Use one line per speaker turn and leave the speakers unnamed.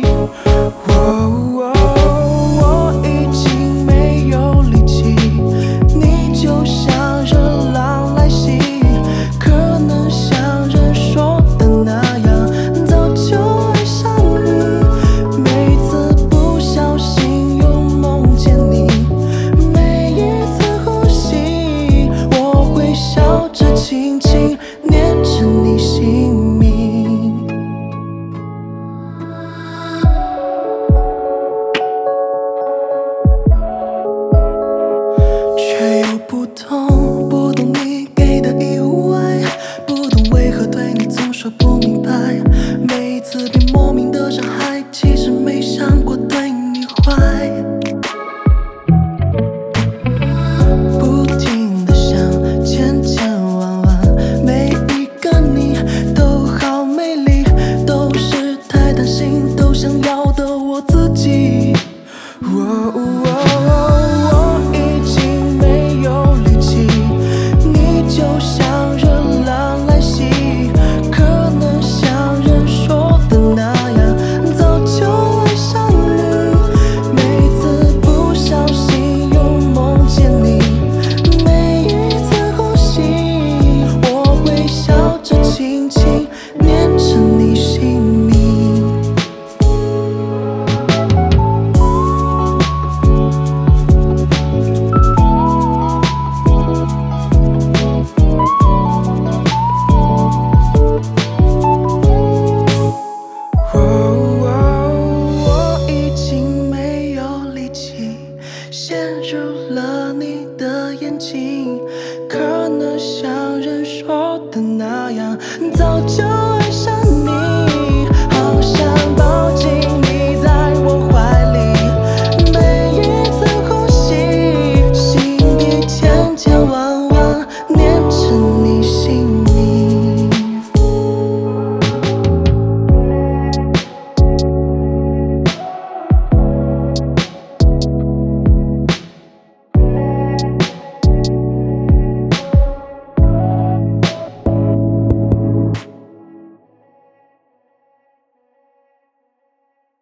我已经没有力气，你就像热浪来袭，可能像人说的那样，早就爱上你。每次不小心又梦见你，每一次呼吸，我会笑着轻轻念着你姓名。却又不懂，不懂你给的意外，不懂为何对你总说不明白。每一次被莫名的伤害，其实没想过对你坏。不停地想，千千万万，每一个你都好美丽，都是太贪心，都想要的我自己。我已经没有力气，你就像热浪来袭，可能像人说的那样，早就爱上你。每次不小心又梦见你，每一次呼吸，我会笑着轻轻念着你姓名。我已经没有力气，陷入了你的眼睛，可能像人说的那样，早就爱上你。好想抱紧你在我怀里，每一次呼吸，心底千千万万。